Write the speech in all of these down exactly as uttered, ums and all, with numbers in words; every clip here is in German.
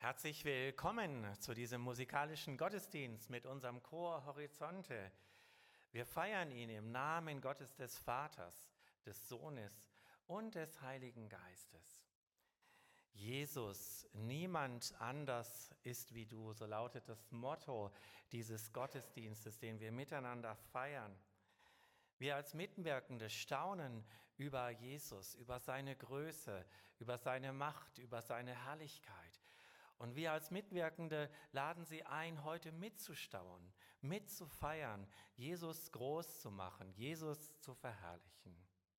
Herzlich willkommen zu diesem musikalischen Gottesdienst mit unserem Chor Horizonte. Wir feiern ihn im Namen Gottes des Vaters, des Sohnes und des Heiligen Geistes. Jesus, niemand anders ist wie du, so lautet das Motto dieses Gottesdienstes, den wir miteinander feiern. Wir als Mitwirkende staunen über Jesus, über seine Größe, über seine Macht, über seine Herrlichkeit. Und wir als Mitwirkende laden Sie ein, heute mitzustaunen, mitzufeiern, Jesus groß zu machen, Jesus zu verherrlichen.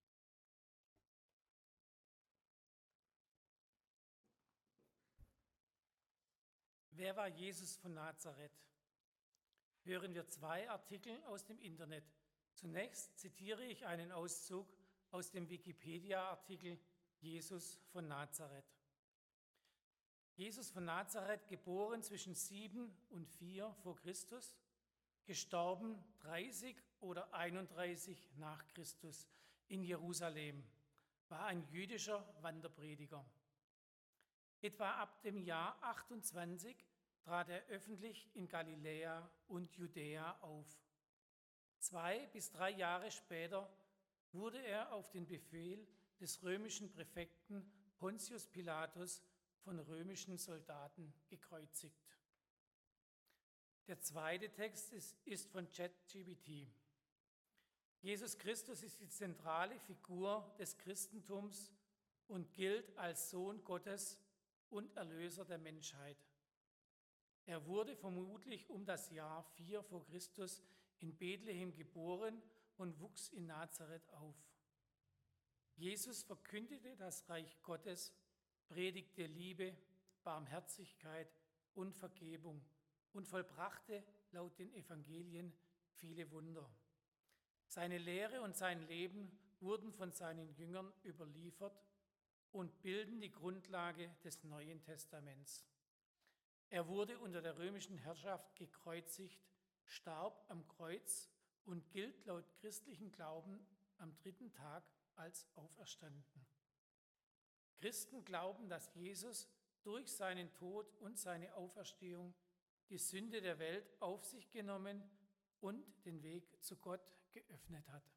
Wer war Jesus von Nazareth? Hören wir zwei Artikel aus dem Internet. Zunächst zitiere ich einen Auszug aus dem Wikipedia-Artikel Jesus von Nazareth. Jesus von Nazareth, geboren zwischen sieben und vier vor Christus, gestorben dreißig oder einunddreißig nach Christus in Jerusalem, war ein jüdischer Wanderprediger. Etwa ab dem Jahr achtundzwanzig trat er öffentlich in Galiläa und Judäa auf. Zwei bis drei Jahre später wurde er auf den Befehl des römischen Präfekten Pontius Pilatus von römischen Soldaten gekreuzigt. Der zweite Text ist, ist von ChatGPT. Jesus Christus ist die zentrale Figur des Christentums und gilt als Sohn Gottes und Erlöser der Menschheit. Er wurde vermutlich um das Jahr vier vor Christus in Bethlehem geboren und wuchs in Nazareth auf. Jesus verkündete das Reich Gottes, predigte Liebe, Barmherzigkeit und Vergebung und vollbrachte laut den Evangelien viele Wunder. Seine Lehre und sein Leben wurden von seinen Jüngern überliefert und bilden die Grundlage des Neuen Testaments. Er wurde unter der römischen Herrschaft gekreuzigt, starb am Kreuz und gilt laut christlichem Glauben am dritten Tag als auferstanden. Christen glauben, dass Jesus durch seinen Tod und seine Auferstehung die Sünde der Welt auf sich genommen und den Weg zu Gott geöffnet hat.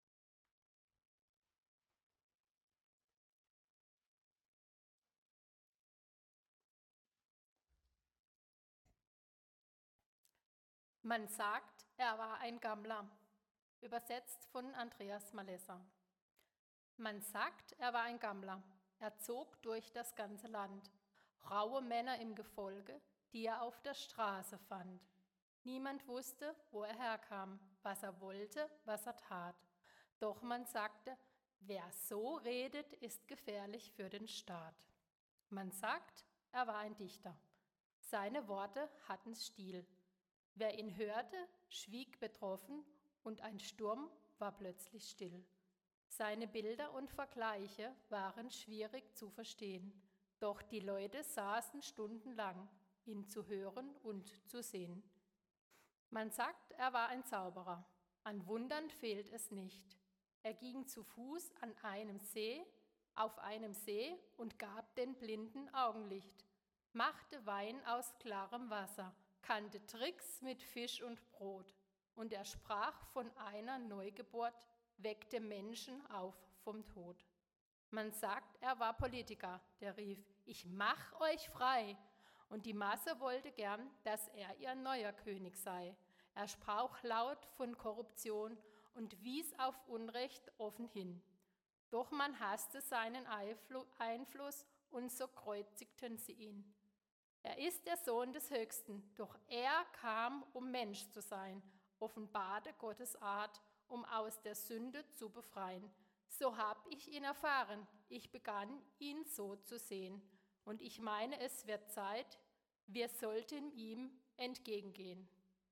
Man sagt, er war ein Gammler, übersetzt von Andreas Malesser. Man sagt, er war ein Gammler. Er zog durch das ganze Land. Raue Männer im Gefolge, die er auf der Straße fand. Niemand wusste, wo er herkam, was er wollte, was er tat. Doch man sagte, wer so redet, ist gefährlich für den Staat. Man sagt, er war ein Dichter. Seine Worte hatten Stil. Wer ihn hörte, schwieg betroffen und ein Sturm war plötzlich still. Seine Bilder und Vergleiche waren schwierig zu verstehen, doch die Leute saßen stundenlang, ihn zu hören und zu sehen. Man sagt, er war ein Zauberer. An Wundern fehlt es nicht. Er ging zu Fuß an einem See, auf einem See und gab den Blinden Augenlicht, machte Wein aus klarem Wasser, kannte Tricks mit Fisch und Brot. Und er sprach von einer Neugeburt, weckte Menschen auf vom Tod. Man sagt, er war Politiker, der rief, ich mach euch frei. Und die Masse wollte gern, dass er ihr neuer König sei. Er sprach laut von Korruption und wies auf Unrecht offen hin. Doch man hasste seinen Einfluss und so kreuzigten sie ihn. Er ist der Sohn des Höchsten, doch er kam, um Mensch zu sein, offenbarte Gottes Art, um aus der Sünde zu befreien. So hab ich ihn erfahren, ich begann, ihn so zu sehen. Und ich meine, es wird Zeit, wir sollten ihm entgegengehen.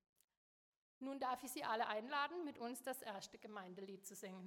Nun darf ich Sie alle einladen, mit uns das erste Gemeindelied zu singen.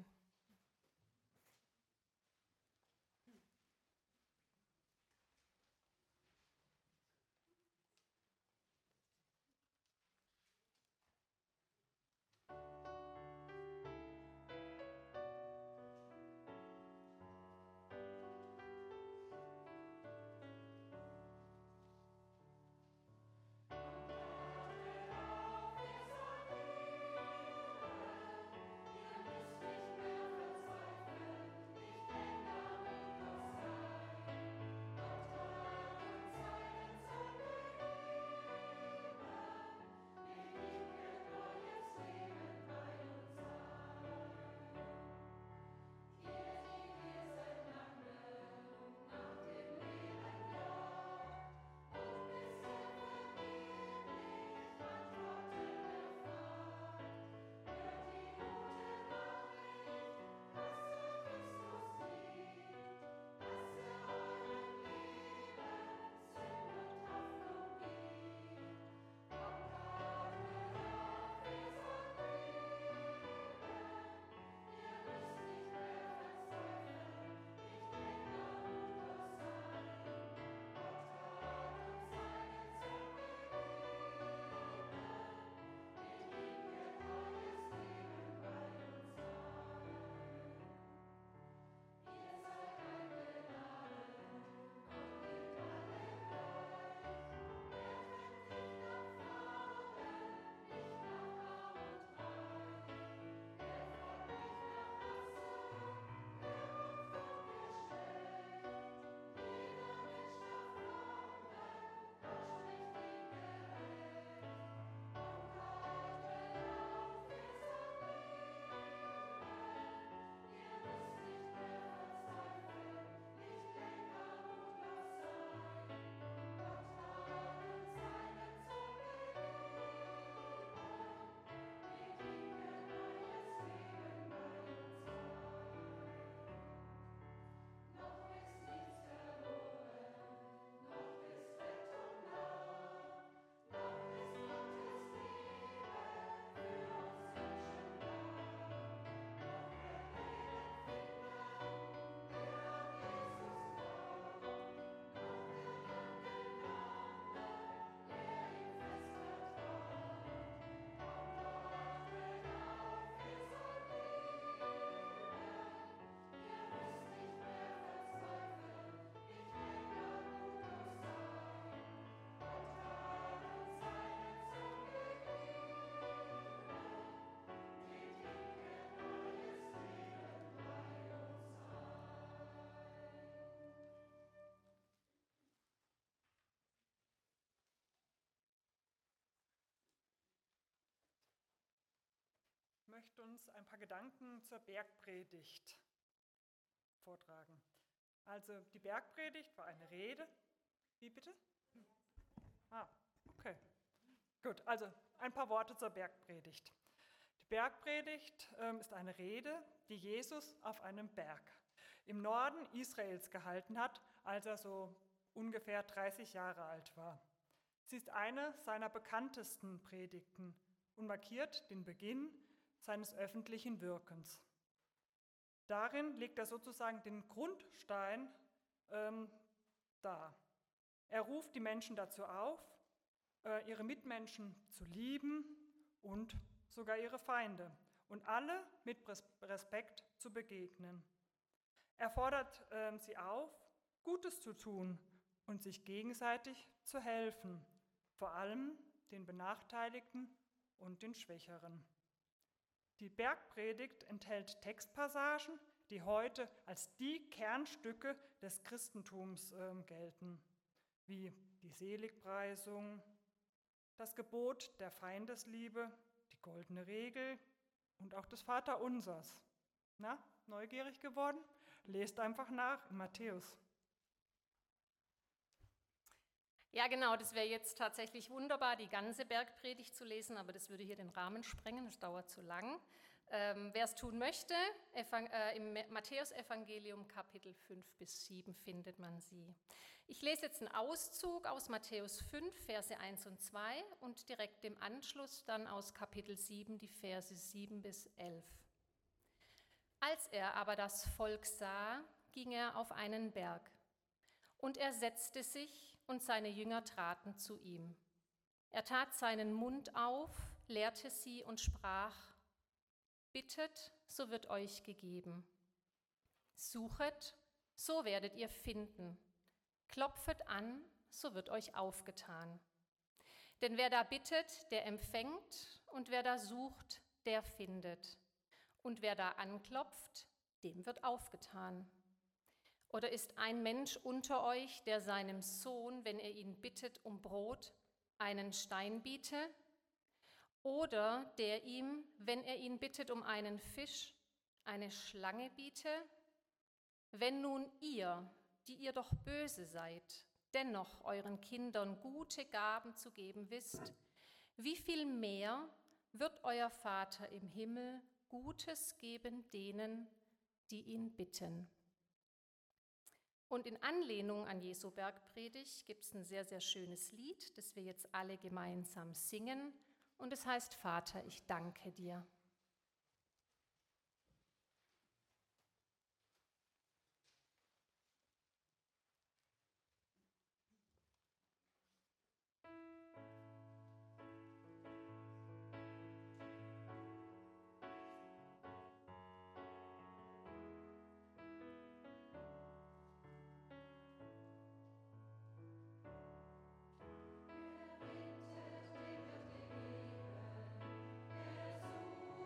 möchte uns ein paar Gedanken zur Bergpredigt vortragen. Also die Bergpredigt war eine Rede. Wie bitte? Ah, okay. Gut, also ein paar Worte zur Bergpredigt. Die Bergpredigt ähm, ist eine Rede, die Jesus auf einem Berg im Norden Israels gehalten hat, als er so ungefähr dreißig Jahre alt war. Sie ist eine seiner bekanntesten Predigten und markiert den Beginn seines öffentlichen Wirkens. Darin legt er sozusagen den Grundstein ähm, dar. Er ruft die Menschen dazu auf, äh, ihre Mitmenschen zu lieben und sogar ihre Feinde und alle mit Respekt zu begegnen. Er fordert äh, sie auf, Gutes zu tun und sich gegenseitig zu helfen, vor allem den Benachteiligten und den Schwächeren. Die Bergpredigt enthält Textpassagen, die heute als die Kernstücke des Christentums äh, gelten, wie die Seligpreisung, das Gebot der Feindesliebe, die goldene Regel und auch das Vaterunsers. Na, neugierig geworden? Lest einfach nach in Matthäus. Ja, genau, das wäre jetzt tatsächlich wunderbar, die ganze Bergpredigt zu lesen, aber das würde hier den Rahmen sprengen, das dauert zu lang. Ähm, wer es tun möchte, Evang- äh, im Matthäus-Evangelium Kapitel fünf bis sieben findet man sie. Ich lese jetzt einen Auszug aus Matthäus fünf, Verse eins und zwei und direkt im Anschluss dann aus Kapitel sieben, die Verse sieben bis elf. Als er aber das Volk sah, ging er auf einen Berg, und er setzte sich, und seine Jünger traten zu ihm. Er tat seinen Mund auf, lehrte sie und sprach: Bittet, so wird euch gegeben. Suchet, so werdet ihr finden. Klopfet an, so wird euch aufgetan. Denn wer da bittet, der empfängt, und wer da sucht, der findet. Und wer da anklopft, dem wird aufgetan. Oder ist ein Mensch unter euch, der seinem Sohn, wenn er ihn bittet um Brot, einen Stein biete? Oder der ihm, wenn er ihn bittet um einen Fisch, eine Schlange biete? Wenn nun ihr, die ihr doch böse seid, dennoch euren Kindern gute Gaben zu geben wisst, wie viel mehr wird euer Vater im Himmel Gutes geben denen, die ihn bitten? Und in Anlehnung an Jesu Bergpredigt gibt es ein sehr, sehr schönes Lied, das wir jetzt alle gemeinsam singen. Und es heißt: Vater, ich danke dir. Er bittet, dem wird gegeben. Er sucht,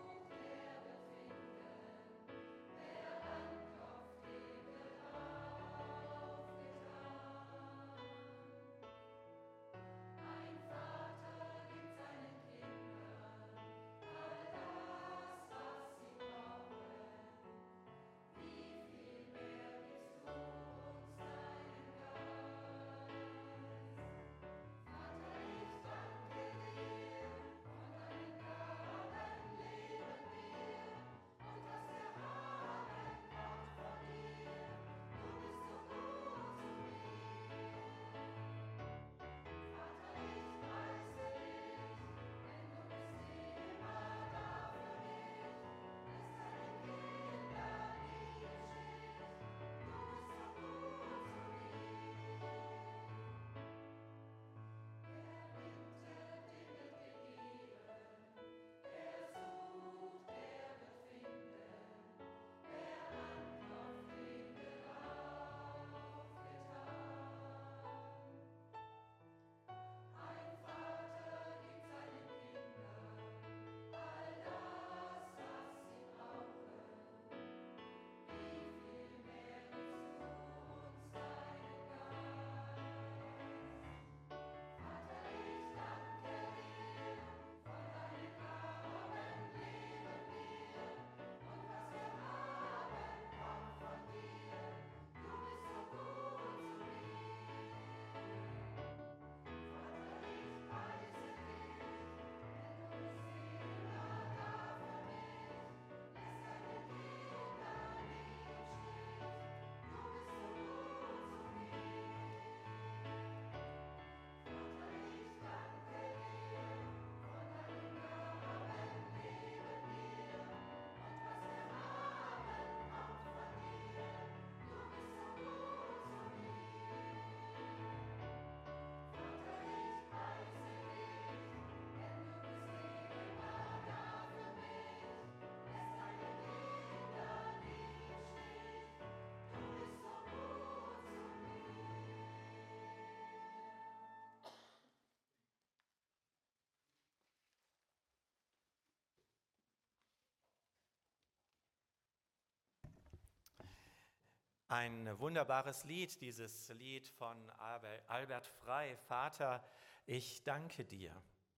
Ein wunderbares Lied, dieses Lied von Albert Frey, Vater, ich danke dir.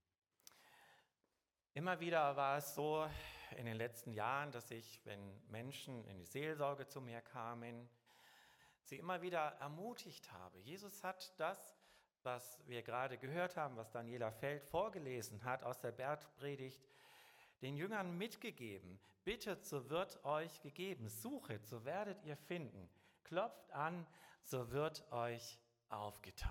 Immer wieder war es so in den letzten Jahren, dass ich, wenn Menschen in die Seelsorge zu mir kamen, sie immer wieder ermutigt habe. Jesus hat das, was wir gerade gehört haben, was Daniela Feld vorgelesen hat aus der Bergpredigt, den Jüngern mitgegeben. Bittet, so wird euch gegeben. Suchet, so werdet ihr finden. Klopft an, so wird euch aufgetan.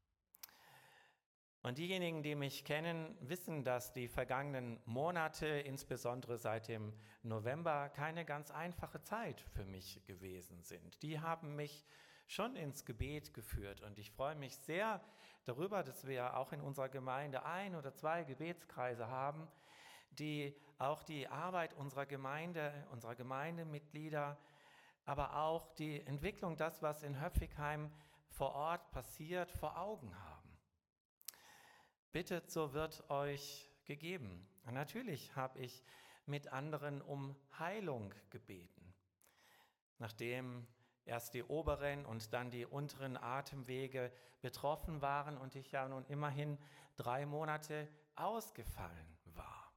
Und diejenigen, die mich kennen, wissen, dass die vergangenen Monate, insbesondere seit dem November, keine ganz einfache Zeit für mich gewesen sind. Die haben mich schon ins Gebet geführt und ich freue mich sehr darüber, dass wir auch in unserer Gemeinde ein oder zwei Gebetskreise haben, die auch die Arbeit unserer Gemeinde, unserer Gemeindemitglieder, aber auch die Entwicklung, das, was in Höpfigheim vor Ort passiert, vor Augen haben. Bittet, so wird euch gegeben. Und natürlich habe ich mit anderen um Heilung gebeten. Nachdem erst die oberen und dann die unteren Atemwege betroffen waren und ich ja nun immerhin drei Monate ausgefallen war.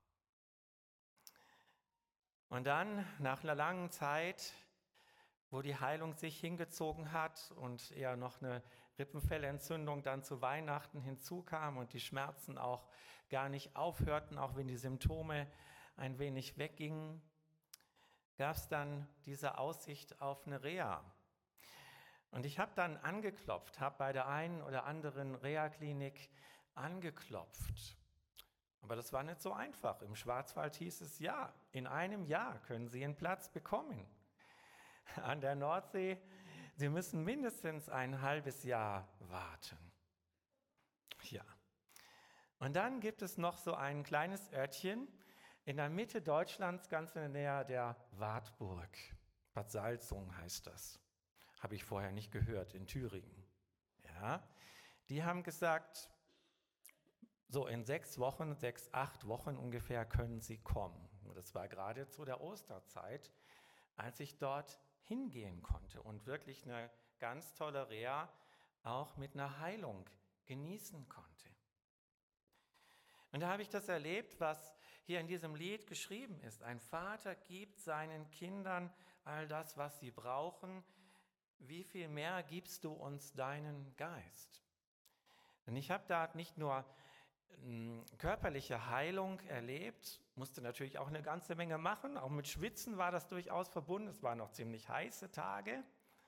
Und dann, nach einer langen Zeit, wo die Heilung sich hingezogen hat und eher noch eine Rippenfellentzündung dann zu Weihnachten hinzukam und die Schmerzen auch gar nicht aufhörten, auch wenn die Symptome ein wenig weggingen, gab es dann diese Aussicht auf eine Reha. Und ich habe dann angeklopft, habe bei der einen oder anderen Reha-Klinik angeklopft. Aber das war nicht so einfach. Im Schwarzwald hieß es, ja, in einem Jahr können Sie einen Platz bekommen. An der Nordsee, Sie müssen mindestens ein halbes Jahr warten. Ja. Und dann gibt es noch so ein kleines Örtchen in der Mitte Deutschlands, ganz in der Nähe der Wartburg. Bad Salzungen heißt das. Habe ich vorher nicht gehört, in Thüringen. Ja. Die haben gesagt, so in sechs Wochen, sechs, acht Wochen ungefähr können Sie kommen. Das war gerade zu der Osterzeit, als ich dort hingehen konnte und wirklich eine ganz tolle Reha auch mit einer Heilung genießen konnte. Und da habe ich das erlebt, was hier in diesem Lied geschrieben ist. Ein Vater gibt seinen Kindern all das, was sie brauchen. Wie viel mehr gibst du uns deinen Geist? Und ich habe da nicht nur körperliche Heilung erlebt, musste natürlich auch eine ganze Menge machen, auch mit Schwitzen war das durchaus verbunden, es waren noch ziemlich heiße Tage,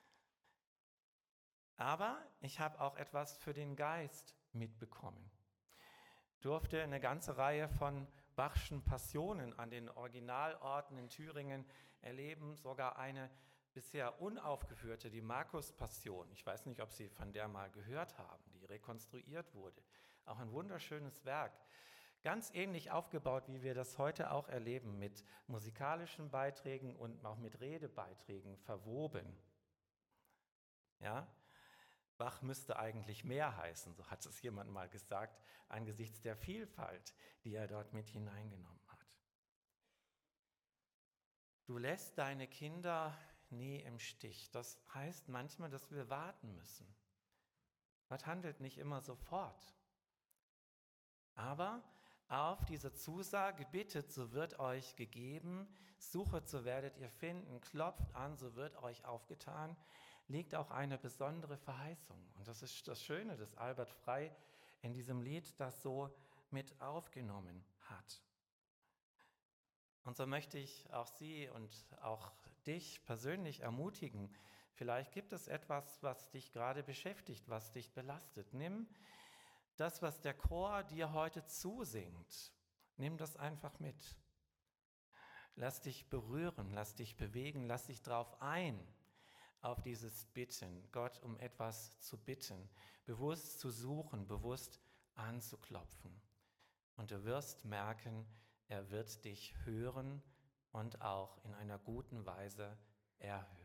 aber ich habe auch etwas für den Geist mitbekommen. Durfte eine ganze Reihe von Bachschen Passionen an den Originalorten in Thüringen erleben, sogar eine bisher unaufgeführte, die Markus-Passion. Ich weiß nicht, ob Sie von der mal gehört haben, die rekonstruiert wurde. Auch ein wunderschönes Werk, ganz ähnlich aufgebaut, wie wir das heute auch erleben, mit musikalischen Beiträgen und auch mit Redebeiträgen verwoben. Ja? Bach müsste eigentlich mehr heißen, so hat es jemand mal gesagt, angesichts der Vielfalt, die er dort mit hineingenommen hat. Du lässt deine Kinder nie im Stich. Das heißt manchmal, dass wir warten müssen. Gott handelt nicht immer sofort. Aber auf diese Zusage, bittet, so wird euch gegeben, suchet, so werdet ihr finden, klopft an, so wird euch aufgetan, liegt auch eine besondere Verheißung. Und das ist das Schöne, dass Albert Frey in diesem Lied das so mit aufgenommen hat. Und so möchte ich auch Sie und auch dich persönlich ermutigen. Vielleicht gibt es etwas, was dich gerade beschäftigt, was dich belastet. Nimm das, was der Chor dir heute zusingt, nimm das einfach mit. Lass dich berühren, lass dich bewegen, lass dich drauf ein, auf dieses Bitten, Gott um etwas zu bitten, bewusst zu suchen, bewusst anzuklopfen. Und du wirst merken, er wird dich hören und auch in einer guten Weise erhören.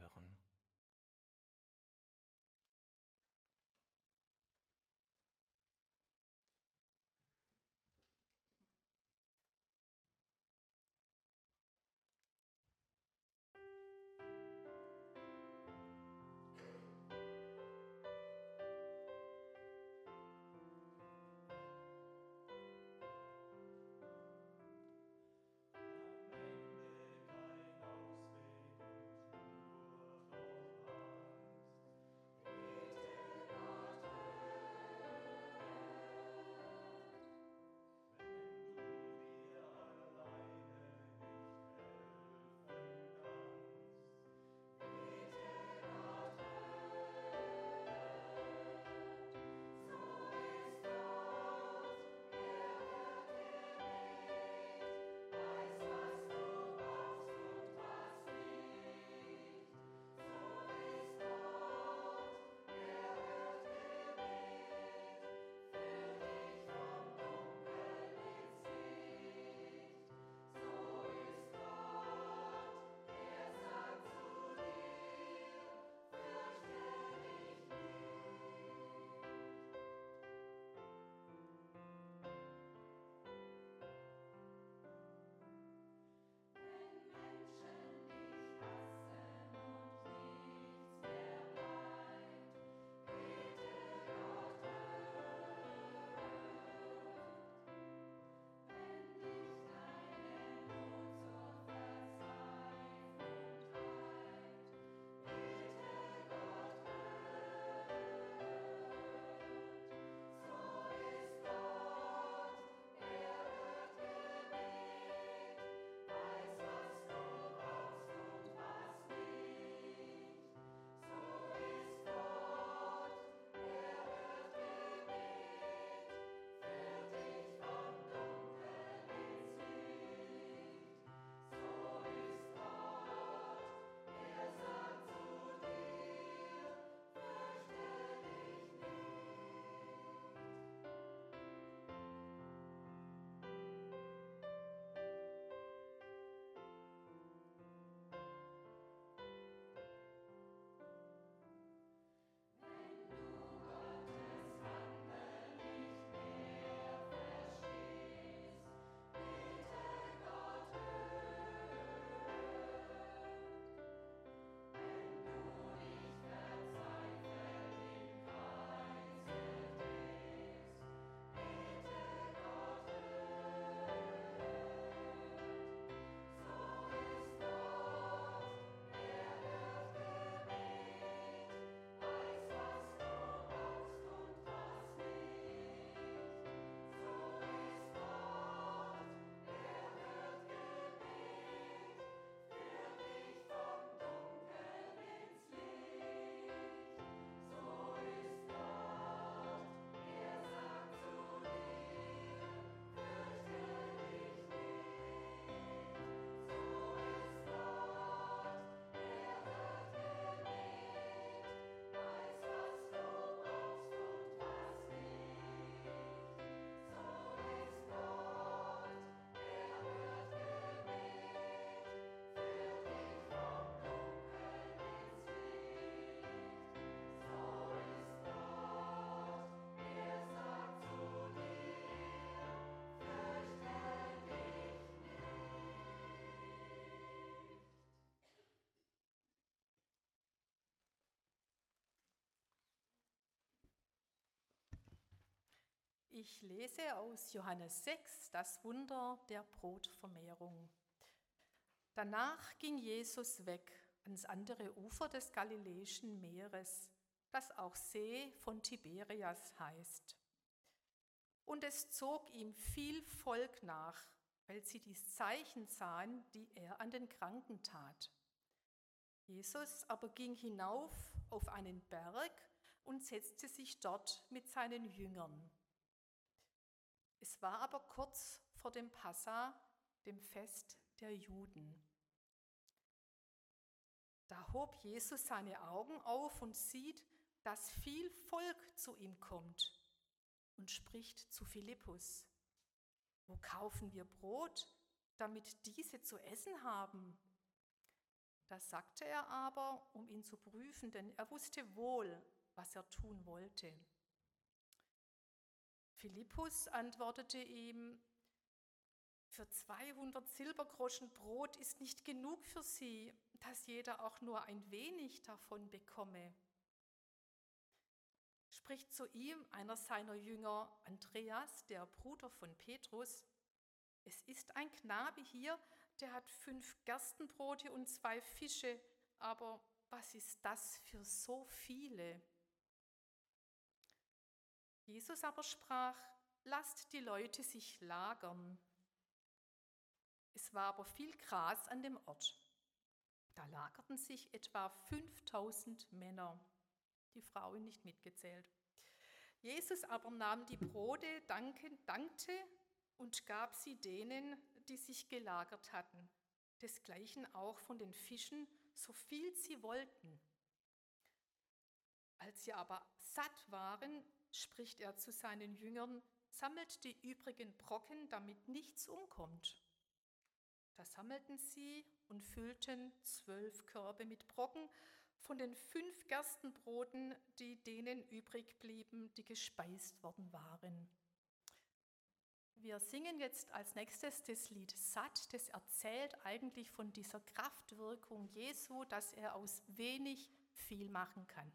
Ich lese aus Johannes sechs, das Wunder der Brotvermehrung. Danach ging Jesus weg ans andere Ufer des Galiläischen Meeres, das auch See von Tiberias heißt. Und es zog ihm viel Volk nach, weil sie die Zeichen sahen, die er an den Kranken tat. Jesus aber ging hinauf auf einen Berg und setzte sich dort mit seinen Jüngern. Es war aber kurz vor dem Passa, dem Fest der Juden. Da hob Jesus seine Augen auf und sieht, dass viel Volk zu ihm kommt und spricht zu Philippus: Wo kaufen wir Brot, damit diese zu essen haben? Das sagte er aber, um ihn zu prüfen, denn er wusste wohl, was er tun wollte. Philippus antwortete ihm: Für zweihundert Silbergroschen Brot ist nicht genug für sie, dass jeder auch nur ein wenig davon bekomme. Spricht zu ihm einer seiner Jünger, Andreas, der Bruder von Petrus: Es ist ein Knabe hier, der hat fünf Gerstenbrote und zwei Fische, aber was ist das für so viele? Jesus aber sprach: Lasst die Leute sich lagern. Es war aber viel Gras an dem Ort. Da lagerten sich etwa fünftausend Männer, die Frauen nicht mitgezählt. Jesus aber nahm die Brote, dankte und gab sie denen, die sich gelagert hatten, desgleichen auch von den Fischen, so viel sie wollten. Als sie aber satt waren, spricht er zu seinen Jüngern: Sammelt die übrigen Brocken, damit nichts umkommt. Da sammelten sie und füllten zwölf Körbe mit Brocken von den fünf Gerstenbroten, die denen übrig blieben, die gespeist worden waren. Wir singen jetzt als nächstes das Lied Satt. Das erzählt eigentlich von dieser Kraftwirkung Jesu, dass er aus wenig viel machen kann.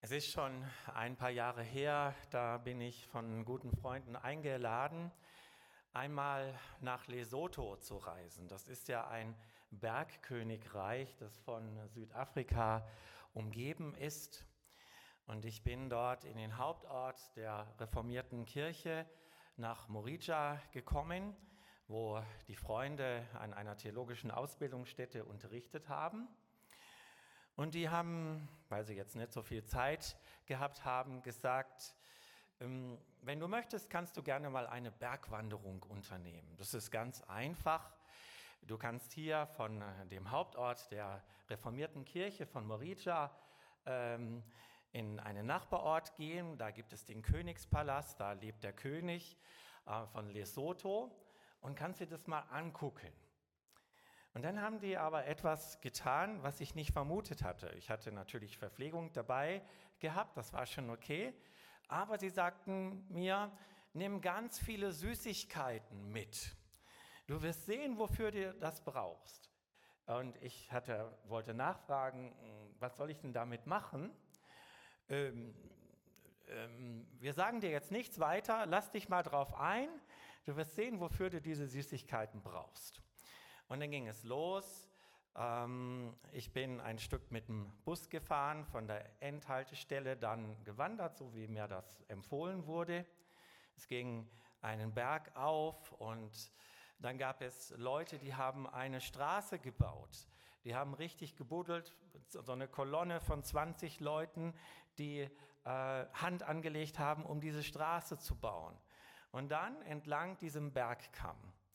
Es ist schon ein paar Jahre her, da bin ich von guten Freunden eingeladen, einmal nach Lesotho zu reisen. Das ist ja ein Bergkönigreich, das von Südafrika umgeben ist. Und ich bin dort in den Hauptort der reformierten Kirche nach Morija gekommen, wo die Freunde an einer theologischen Ausbildungsstätte unterrichtet haben. Und die haben, weil sie jetzt nicht so viel Zeit gehabt haben, gesagt, ähm, wenn du möchtest, kannst du gerne mal eine Bergwanderung unternehmen. Das ist ganz einfach. Du kannst hier von dem Hauptort der reformierten Kirche von Morija ähm, in einen Nachbarort gehen. Da gibt es den Königspalast, da lebt der König äh, von Lesotho und kannst dir das mal angucken. Und dann haben die aber etwas getan, was ich nicht vermutet hatte. Ich hatte natürlich Verpflegung dabei gehabt, das war schon okay. Aber sie sagten mir, nimm ganz viele Süßigkeiten mit. Du wirst sehen, wofür du das brauchst. Und ich hatte, wollte nachfragen, was soll ich denn damit machen? Ähm, ähm, wir sagen dir jetzt nichts weiter, lass dich mal drauf ein. Du wirst sehen, wofür du diese Süßigkeiten brauchst. Und dann ging es los. Ähm, ich bin ein Stück mit dem Bus gefahren, von der Endhaltestelle dann gewandert, so wie mir das empfohlen wurde. Es ging einen Berg auf und dann gab es Leute, die haben eine Straße gebaut. Die haben richtig gebuddelt, so eine Kolonne von zwanzig Leuten, die äh, Hand angelegt haben, um diese Straße zu bauen. Und dann entlang diesem Bergkamm.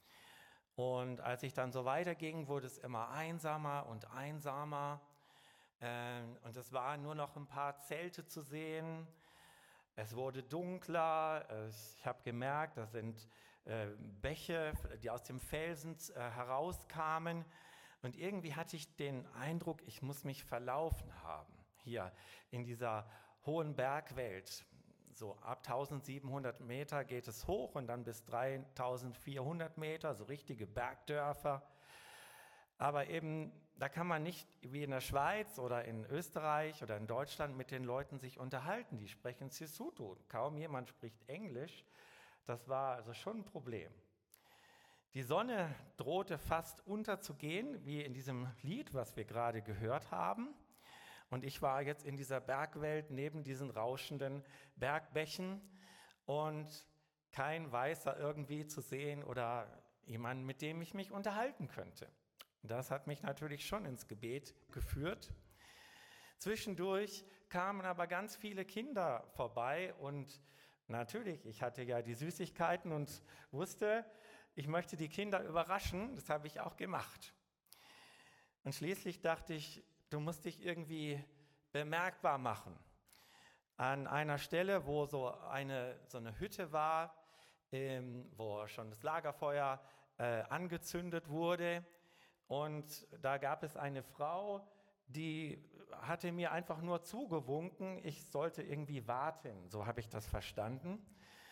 Und als ich dann so weiterging, wurde es immer einsamer und einsamer. Ähm, und es waren nur noch ein paar Zelte zu sehen. Es wurde dunkler. Ich habe gemerkt, das sind äh, Bäche, die aus dem Felsen äh, herauskamen. Und irgendwie hatte ich den Eindruck, ich muss mich verlaufen haben. Hier in dieser hohen Bergwelt. So ab eintausendsiebenhundert Meter geht es hoch und dann bis dreitausendvierhundert Meter, so richtige Bergdörfer. Aber eben, da kann man nicht wie in der Schweiz oder in Österreich oder in Deutschland mit den Leuten sich unterhalten. Die sprechen Sesotho. Kaum jemand spricht Englisch. Das war also schon ein Problem. Die Sonne drohte fast unterzugehen, wie in diesem Lied, was wir gerade gehört haben. Und ich war jetzt in dieser Bergwelt neben diesen rauschenden Bergbächen und kein Weißer irgendwie zu sehen oder jemand, mit dem ich mich unterhalten könnte. Das hat mich natürlich schon ins Gebet geführt. Zwischendurch kamen aber ganz viele Kinder vorbei und natürlich, ich hatte ja die Süßigkeiten und wusste, ich möchte die Kinder überraschen. Das habe ich auch gemacht. Und schließlich dachte ich, du musst dich irgendwie bemerkbar machen. An einer Stelle, wo so eine, so eine Hütte war, ähm, wo schon das Lagerfeuer äh, angezündet wurde. Und da gab es eine Frau, die hatte mir einfach nur zugewunken, ich sollte irgendwie warten. So habe ich das verstanden.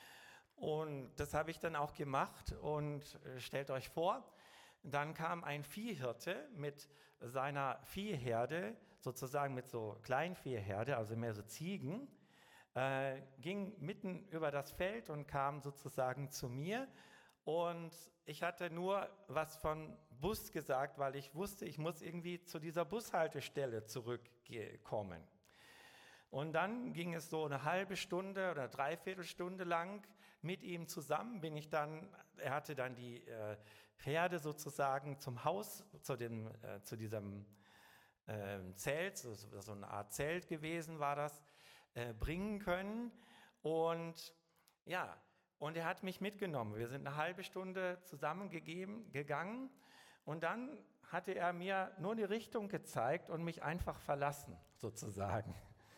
Und das habe ich dann auch gemacht. Und äh, stellt euch vor, dann kam ein Viehhirte mit seiner Viehherde, sozusagen mit so Kleinviehherde, also mehr so Ziegen, äh, ging mitten über das Feld und kam sozusagen zu mir. Und ich hatte nur was von Bus gesagt, weil ich wusste, ich muss irgendwie zu dieser Bushaltestelle zurückkommen. Und dann ging es so eine halbe Stunde oder dreiviertel Stunde lang mit ihm zusammen, bin ich dann, er hatte dann die äh, Pferde sozusagen zum Haus, zu, dem, äh, zu diesem äh, Zelt, so, so eine Art Zelt gewesen war das, äh, bringen können. Und ja, und er hat mich mitgenommen. Wir sind eine halbe Stunde zusammengegeben, gegangen und dann hatte er mir nur die Richtung gezeigt und mich einfach verlassen, sozusagen.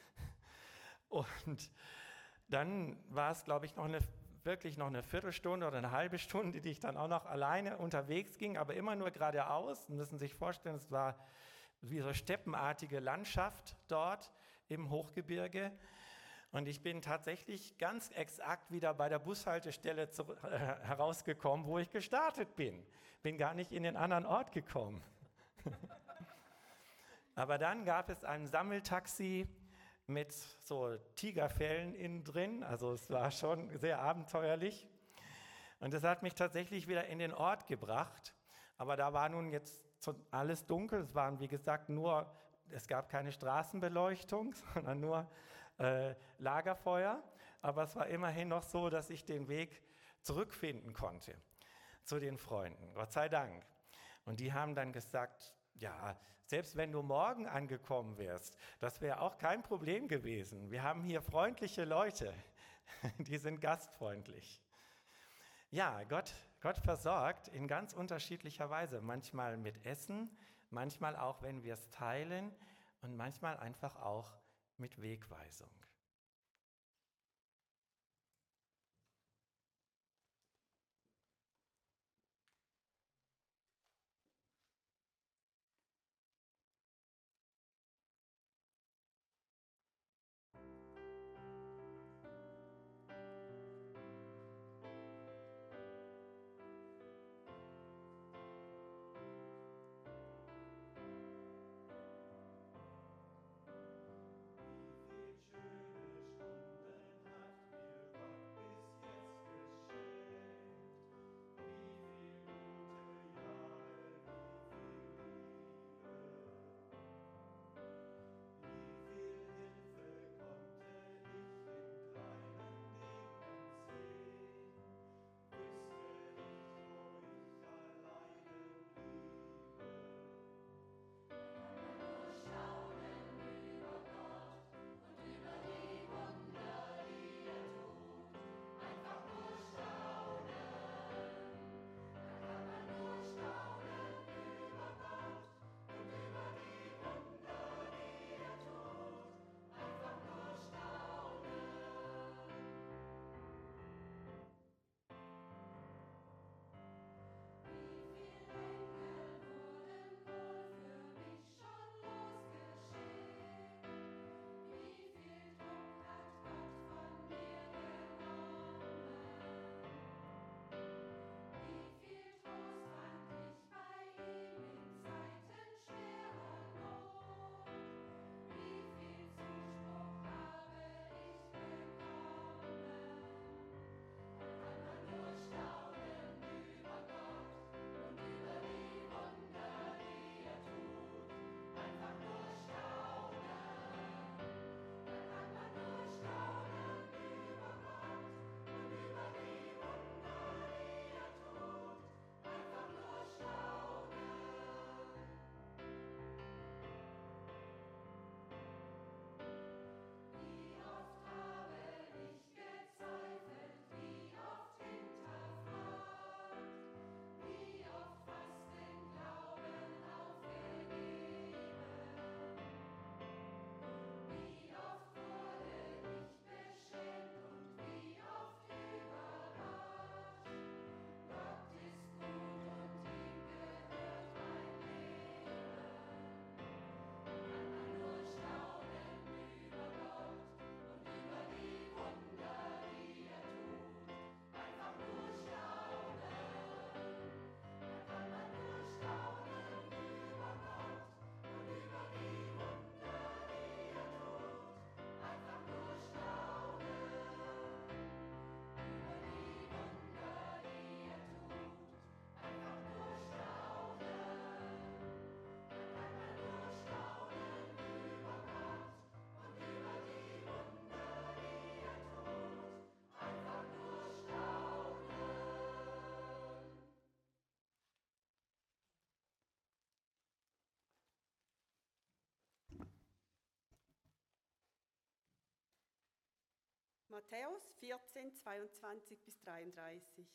Und dann war es, glaube ich, noch eine, wirklich noch eine Viertelstunde oder eine halbe Stunde, die ich dann auch noch alleine unterwegs ging, aber immer nur geradeaus. Sie müssen sich vorstellen, es war wie so steppenartige Landschaft dort im Hochgebirge. Und ich bin tatsächlich ganz exakt wieder bei der Bushaltestelle zu, äh, herausgekommen, wo ich gestartet bin. Bin gar nicht in den anderen Ort gekommen. Aber dann gab es ein Sammeltaxi, mit so Tigerfellen innen drin. Also es war schon sehr abenteuerlich. Und das hat mich tatsächlich wieder in den Ort gebracht. Aber da war nun jetzt alles dunkel. Es waren, wie gesagt, nur, es gab keine Straßenbeleuchtung, sondern nur äh, Lagerfeuer. Aber es war immerhin noch so, dass ich den Weg zurückfinden konnte zu den Freunden. Gott sei Dank. Und die haben dann gesagt, ja, selbst wenn du morgen angekommen wärst, das wäre auch kein Problem gewesen. Wir haben hier freundliche Leute, die sind gastfreundlich. Ja, Gott, Gott versorgt in ganz unterschiedlicher Weise. Manchmal mit Essen, manchmal auch, wenn wir es teilen und manchmal einfach auch mit Wegweisung. Matthäus vierzehn, zweiundzwanzig bis dreiunddreißig.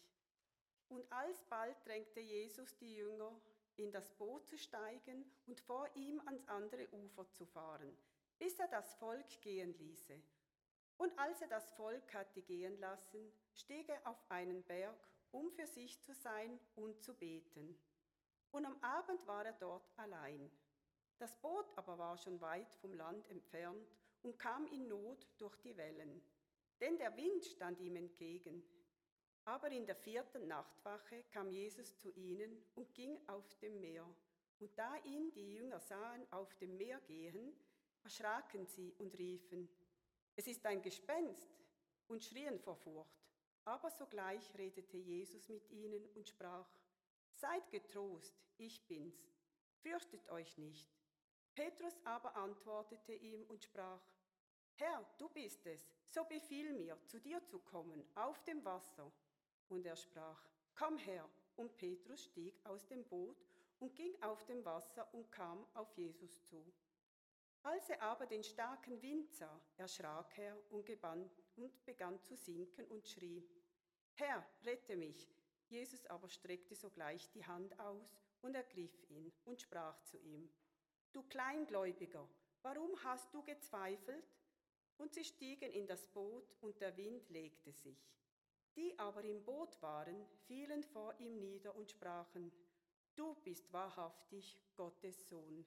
Und alsbald drängte Jesus die Jünger, in das Boot zu steigen und vor ihm ans andere Ufer zu fahren, bis er das Volk gehen ließe. Und als er das Volk hatte gehen lassen, stieg er auf einen Berg, um für sich zu sein und zu beten. Und am Abend war er dort allein. Das Boot aber war schon weit vom Land entfernt und kam in Not durch die Wellen. Denn der Wind stand ihm entgegen. Aber in der vierten Nachtwache kam Jesus zu ihnen und ging auf dem Meer. Und da ihn die Jünger sahen auf dem Meer gehen, erschraken sie und riefen, es ist ein Gespenst, und schrien vor Furcht. Aber sogleich redete Jesus mit ihnen und sprach, seid getrost, ich bin's, fürchtet euch nicht. Petrus aber antwortete ihm und sprach, Herr, du bist es, so befiehl mir, zu dir zu kommen, auf dem Wasser. Und er sprach, komm her. Und Petrus stieg aus dem Boot und ging auf dem Wasser und kam auf Jesus zu. Als er aber den starken Wind sah, erschrak er und, gebann, und begann zu sinken und schrie, Herr, rette mich. Jesus aber streckte sogleich die Hand aus und ergriff ihn und sprach zu ihm, du Kleingläubiger, warum hast du gezweifelt? Und sie stiegen in das Boot und der Wind legte sich. Die aber im Boot waren, fielen vor ihm nieder und sprachen, du bist wahrhaftig Gottes Sohn.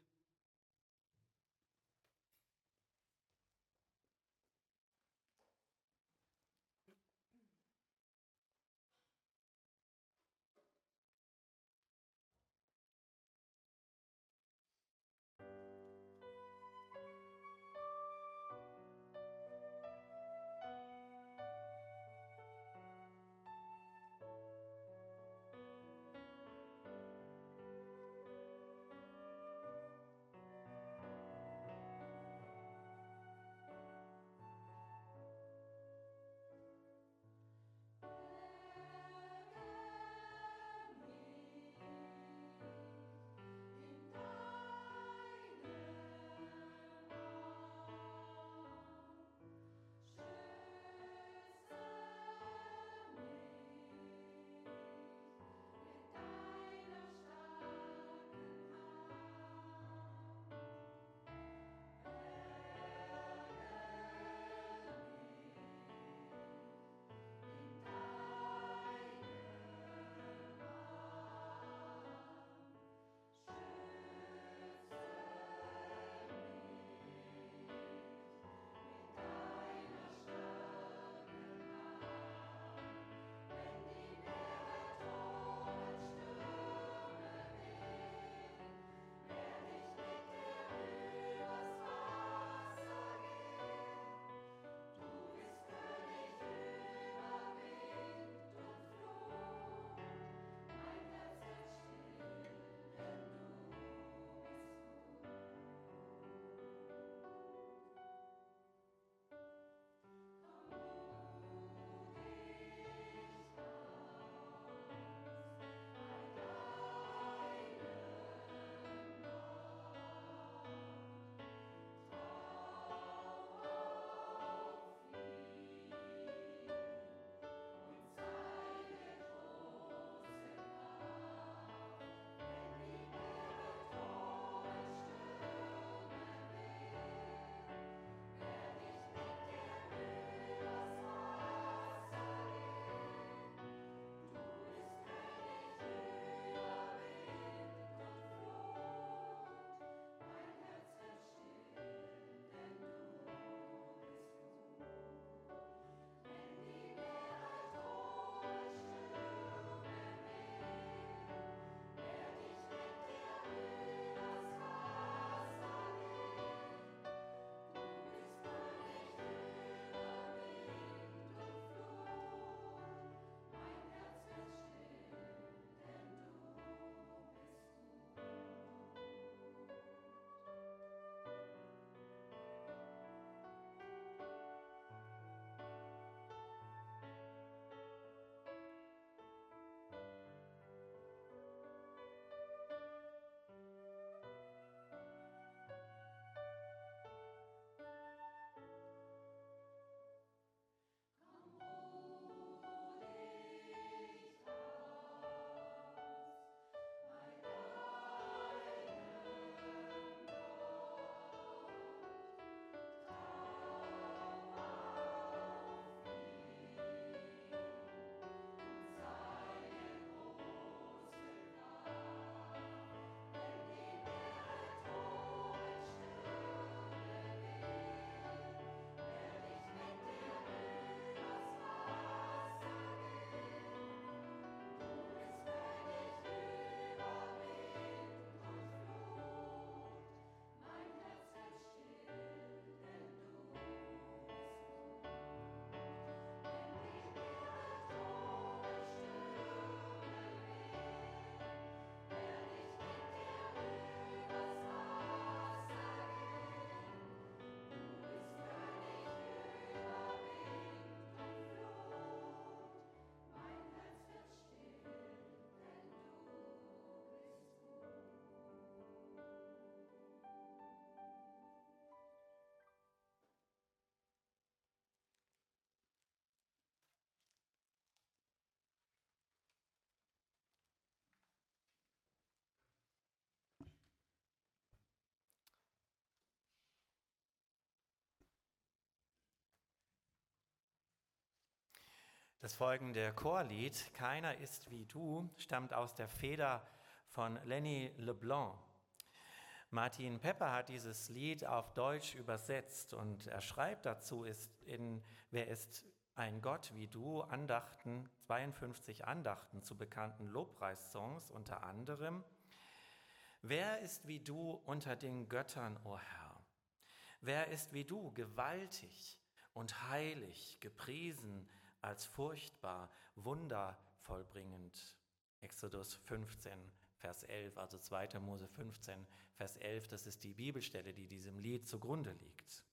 Das folgende Chorlied, Keiner ist wie du, stammt aus der Feder von Lenny LeBlanc. Martin Pepper hat dieses Lied auf Deutsch übersetzt und er schreibt dazu, ist in Wer ist ein Gott wie du, Andachten, zweiundfünfzig Andachten zu bekannten Lobpreissongs, unter anderem: Wer ist wie du unter den Göttern, o Herr? Wer ist wie du, gewaltig und heilig, gepriesen als furchtbar, wundervollbringend? Exodus fünfzehn, Vers elf, also zweiter Mose fünfzehn, Vers elf, das ist die Bibelstelle, die diesem Lied zugrunde liegt.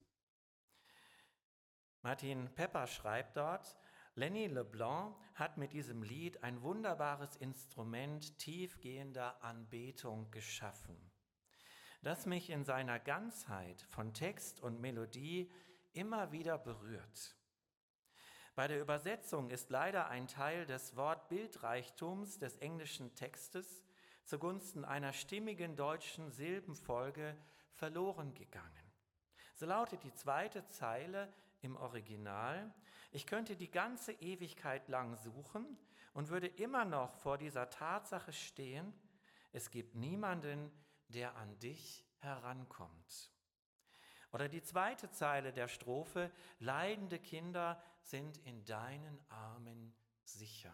Martin Pepper schreibt dort, Lenny LeBlanc hat mit diesem Lied ein wunderbares Instrument tiefgehender Anbetung geschaffen, das mich in seiner Ganzheit von Text und Melodie immer wieder berührt. Bei der Übersetzung ist leider ein Teil des Wortbildreichtums des englischen Textes zugunsten einer stimmigen deutschen Silbenfolge verloren gegangen. So lautet die zweite Zeile im Original: Ich könnte die ganze Ewigkeit lang suchen und würde immer noch vor dieser Tatsache stehen, es gibt niemanden, der an dich herankommt. Oder die zweite Zeile der Strophe: Leidende Kinder sind in deinen Armen sicher.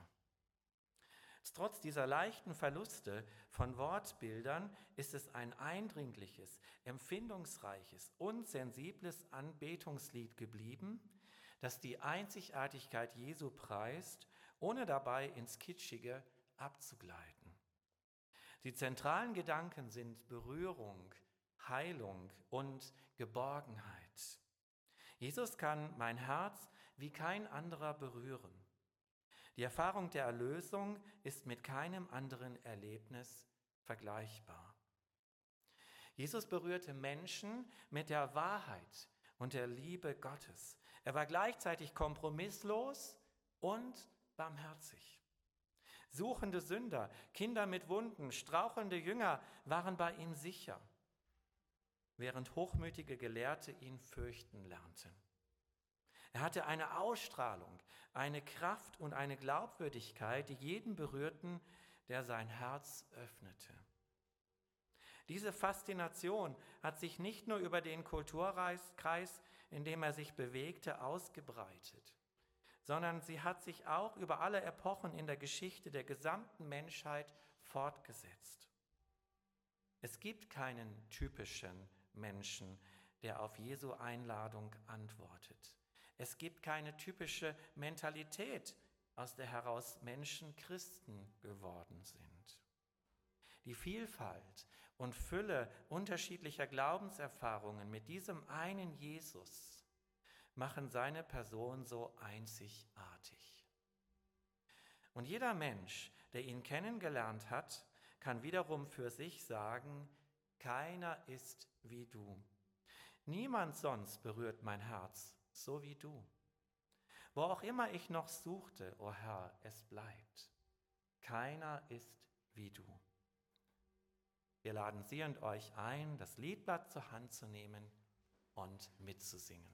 Trotz dieser leichten Verluste von Wortbildern ist es ein eindringliches, empfindungsreiches und sensibles Anbetungslied geblieben, das die Einzigartigkeit Jesu preist, ohne dabei ins Kitschige abzugleiten. Die zentralen Gedanken sind Berührung, Heilung und Geborgenheit. Jesus kann mein Herz wie kein anderer berühren. Die Erfahrung der Erlösung ist mit keinem anderen Erlebnis vergleichbar. Jesus berührte Menschen mit der Wahrheit und der Liebe Gottes. Er war gleichzeitig kompromisslos und barmherzig. Suchende Sünder, Kinder mit Wunden, strauchelnde Jünger waren bei ihm sicher, während hochmütige Gelehrte ihn fürchten lernten. Er hatte eine Ausstrahlung, eine Kraft und eine Glaubwürdigkeit, die jeden berührten, der sein Herz öffnete. Diese Faszination hat sich nicht nur über den Kulturkreis, in dem er sich bewegte, ausgebreitet, sondern sie hat sich auch über alle Epochen in der Geschichte der gesamten Menschheit fortgesetzt. Es gibt keinen typischen Menschen, der auf Jesu Einladung antwortet. Es gibt keine typische Mentalität, aus der heraus Menschen Christen geworden sind. Die Vielfalt und Fülle unterschiedlicher Glaubenserfahrungen mit diesem einen Jesus machen seine Person so einzigartig. Und jeder Mensch, der ihn kennengelernt hat, kann wiederum für sich sagen, keiner ist wie du. Niemand sonst berührt mein Herz so wie du. Wo auch immer ich noch suchte, o Herr, es bleibt. Keiner ist wie du. Wir laden Sie und euch ein, das Liedblatt zur Hand zu nehmen und mitzusingen.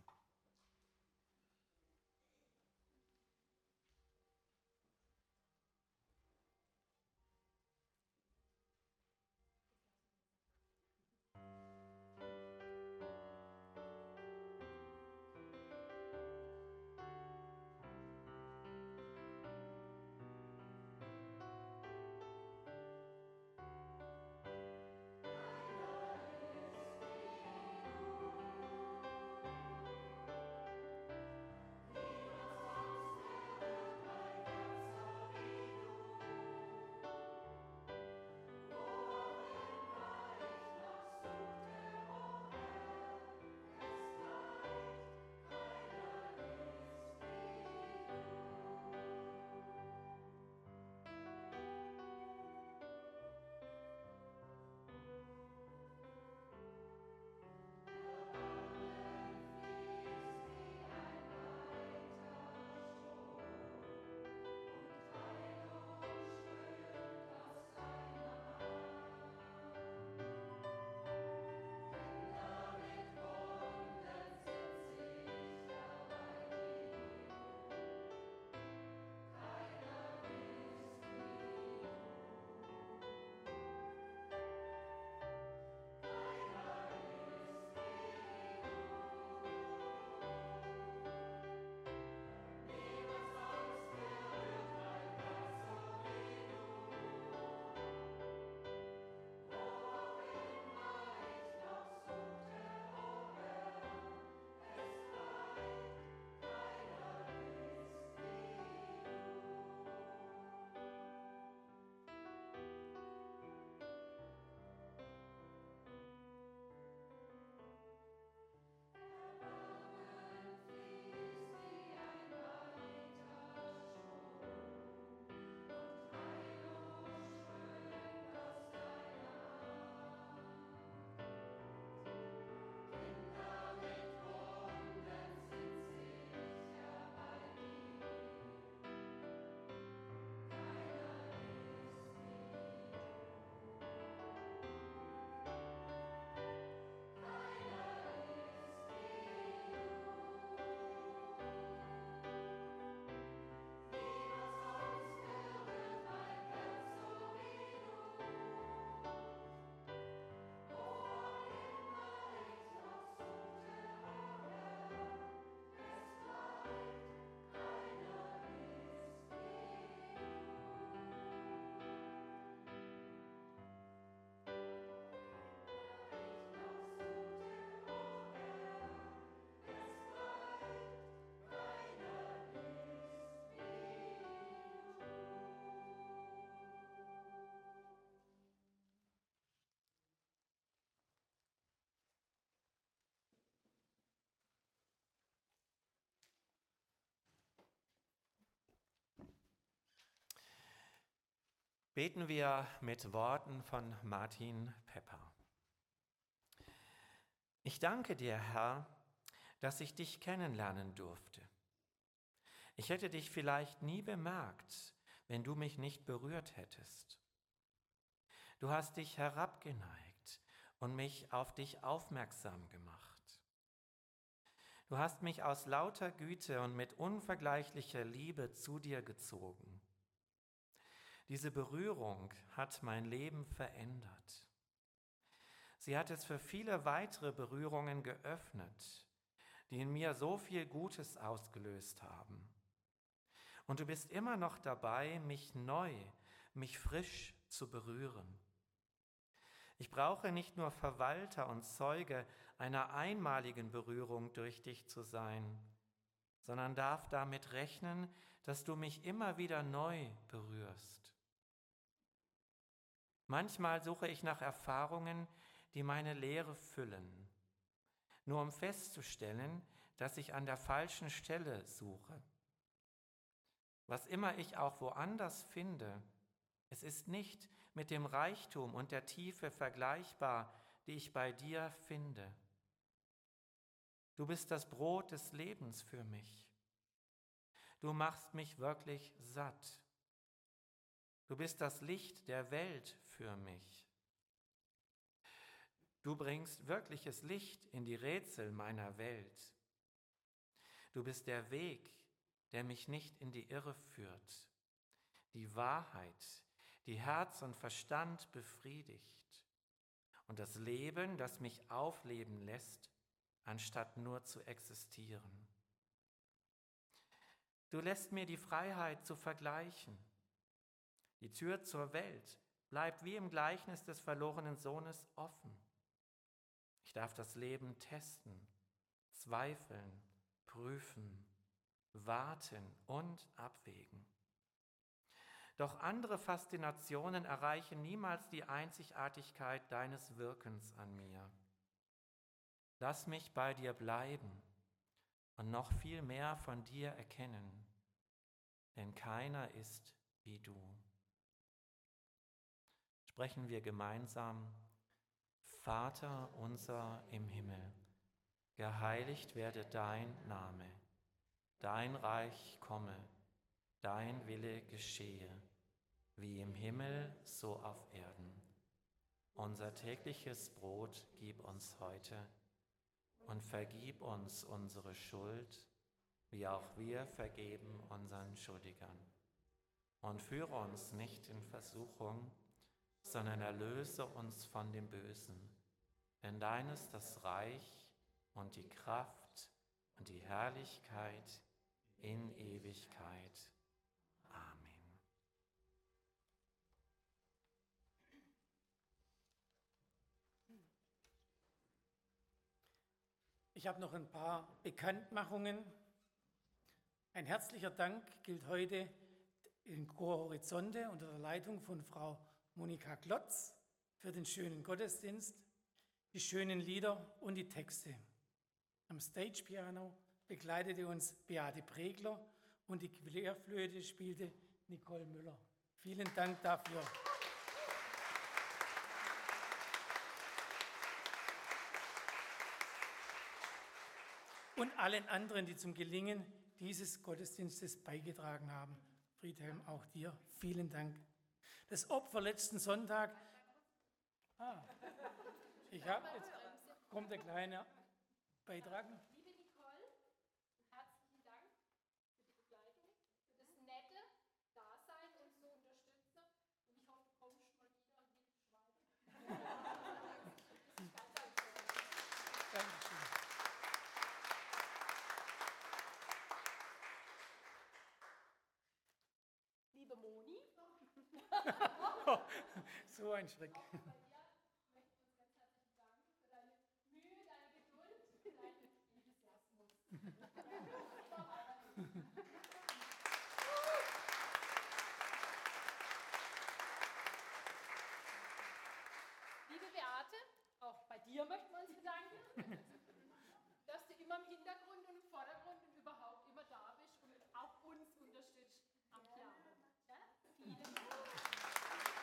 Beten wir mit Worten von Martin Pepper. Ich danke dir, Herr, dass ich dich kennenlernen durfte. Ich hätte dich vielleicht nie bemerkt, wenn du mich nicht berührt hättest. Du hast dich herabgeneigt und mich auf dich aufmerksam gemacht. Du hast mich aus lauter Güte und mit unvergleichlicher Liebe zu dir gezogen. Diese Berührung hat mein Leben verändert. Sie hat es für viele weitere Berührungen geöffnet, die in mir so viel Gutes ausgelöst haben. Und du bist immer noch dabei, mich neu, mich frisch zu berühren. Ich brauche nicht nur Verwalter und Zeuge einer einmaligen Berührung durch dich zu sein, sondern darf damit rechnen, dass du mich immer wieder neu berührst. Manchmal suche ich nach Erfahrungen, die meine Leere füllen, nur um festzustellen, dass ich an der falschen Stelle suche. Was immer ich auch woanders finde, es ist nicht mit dem Reichtum und der Tiefe vergleichbar, die ich bei dir finde. Du bist das Brot des Lebens für mich. Du machst mich wirklich satt. Du bist das Licht der Welt für mich. Du bringst wirkliches Licht in die Rätsel meiner Welt. Du bist der Weg, der mich nicht in die Irre führt, die Wahrheit, die Herz und Verstand befriedigt und das Leben, das mich aufleben lässt, anstatt nur zu existieren. Du lässt mir die Freiheit zu vergleichen. Die Tür zur Welt bleibt wie im Gleichnis des verlorenen Sohnes offen. Ich darf das Leben testen, zweifeln, prüfen, warten und abwägen. Doch andere Faszinationen erreichen niemals die Einzigartigkeit deines Wirkens an mir. Lass mich bei dir bleiben und noch viel mehr von dir erkennen, denn keiner ist wie du. Sprechen wir gemeinsam: Vater unser im Himmel, geheiligt werde dein Name, dein Reich komme, dein Wille geschehe, wie im Himmel so auf Erden. Unser tägliches Brot gib uns heute und vergib uns unsere Schuld, wie auch wir vergeben unseren Schuldigern. Und führe uns nicht in Versuchung, sondern erlöse uns von dem Bösen. Denn dein ist das Reich und die Kraft und die Herrlichkeit in Ewigkeit. Amen. Ich habe noch ein paar Bekanntmachungen. Ein herzlicher Dank gilt heute im Chor Horizonte unter der Leitung von Frau Monika Klotz für den schönen Gottesdienst, die schönen Lieder und die Texte. Am Stage-Piano begleitete uns Beate Pregler und die Querflöte spielte Nicole Müller. Vielen Dank dafür. Und allen anderen, die zum Gelingen dieses Gottesdienstes beigetragen haben. Friedhelm, auch dir vielen Dank. Das Opfer letzten Sonntag. Ah, ich habe jetzt kommt der kleine Beitrag. Liebe Nicole, herzlichen Dank für die Begleitung, für das nette Dasein und so unterstützen. Und ich hoffe, du kommst mal wieder und hilfst weiter. Das ist ganz, ganz toll. Dankeschön. Liebe Moni, So ein Schreck. auch bei dir möchten wir uns ganz herzlich danken für deine Mühe, deine Geduld, deinen Enthusiasmus. Liebe Beate, auch bei dir möchten wir uns bedanken, dass du immer im Hintergrund und im Vordergrund und überhaupt immer da bist und auch uns unterstützt am Piano. Ja? Vielen Dank.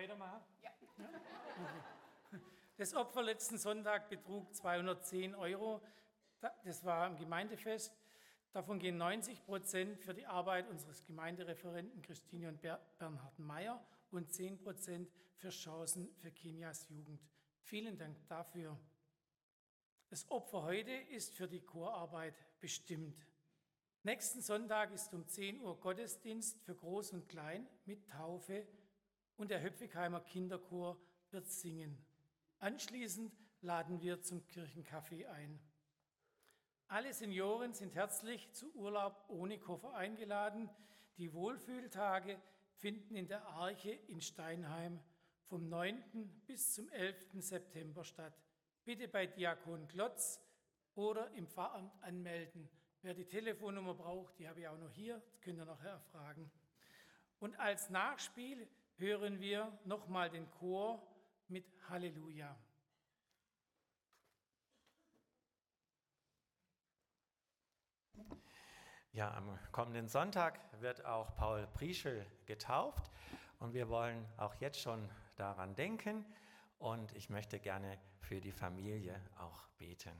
weitermachen? Ja. Ja? Okay. Das Opfer letzten Sonntag betrug zweihundertzehn Euro. Das war am Gemeindefest. Davon gehen neunzig Prozent für die Arbeit unseres Gemeindereferenten Christine und Bernhard Meyer und zehn Prozent für Chancen für Kenias Jugend. Vielen Dank dafür. Das Opfer heute ist für die Chorarbeit bestimmt. Nächsten Sonntag ist um zehn Uhr Gottesdienst für Groß und Klein mit Taufe und der Höpfigheimer Kinderchor wird singen. Anschließend laden wir zum Kirchenkaffee ein. Alle Senioren sind herzlich zu Urlaub ohne Koffer eingeladen. Die Wohlfühltage finden in der Arche in Steinheim vom neunten bis zum elften September statt. Bitte bei Diakon Klotz oder im Pfarramt anmelden. Wer die Telefonnummer braucht, die habe ich auch noch hier, das könnt ihr nachher erfragen. Und als Nachspiel hören wir nochmal den Chor mit Halleluja. Ja, am kommenden Sonntag wird auch Paul Prieschl getauft und wir wollen auch jetzt schon daran denken und ich möchte gerne für die Familie auch beten.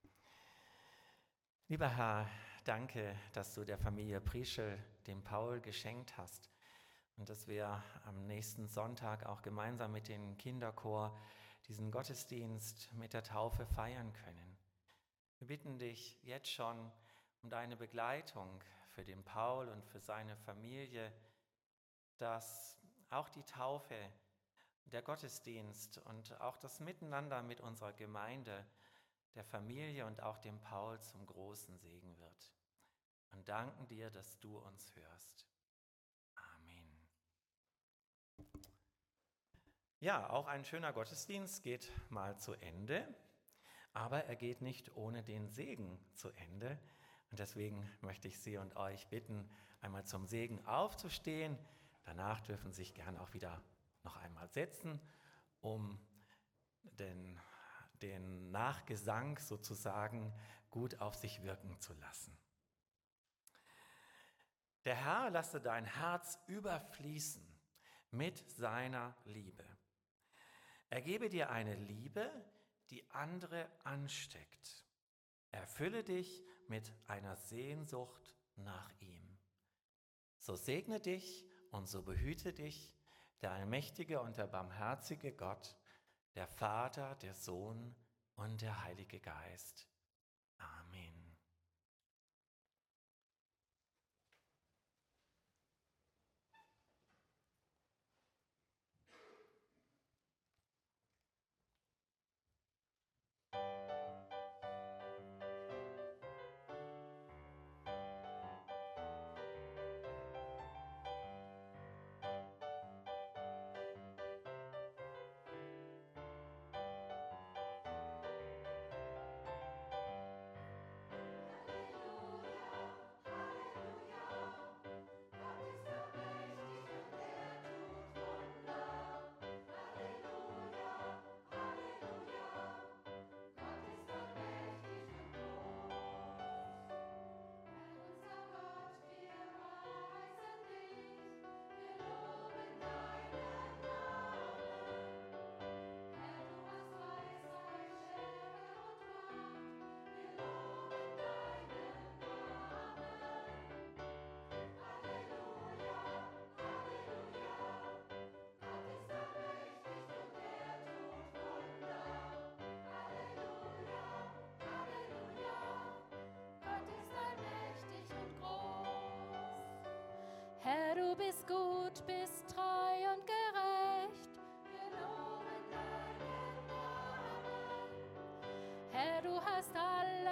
Lieber Herr, danke, dass du der Familie Prieschl dem Paul geschenkt hast und dass wir am nächsten Sonntag auch gemeinsam mit dem Kinderchor diesen Gottesdienst mit der Taufe feiern können. Wir bitten dich jetzt schon um deine Begleitung für den Paul und für seine Familie, dass auch die Taufe, der Gottesdienst und auch das Miteinander mit unserer Gemeinde, der Familie und auch dem Paul zum großen Segen wird. Und danken dir, dass du uns hörst. Amen. Ja, auch ein schöner Gottesdienst geht mal zu Ende, aber er geht nicht ohne den Segen zu Ende. Und deswegen möchte ich Sie und euch bitten, einmal zum Segen aufzustehen. Danach dürfen Sie sich gern auch wieder noch einmal setzen, um den, den Nachgesang sozusagen gut auf sich wirken zu lassen. Der Herr lasse dein Herz überfließen mit seiner Liebe. Er gebe dir eine Liebe, die andere ansteckt. Erfülle dich mit einer Sehnsucht nach ihm. So segne dich und so behüte dich der allmächtige und der barmherzige Gott, der Vater, der Sohn und der Heilige Geist. Amen. Herr, du bist gut, bist treu und gerecht. Wir loben deinen Namen. Herr, du hast alle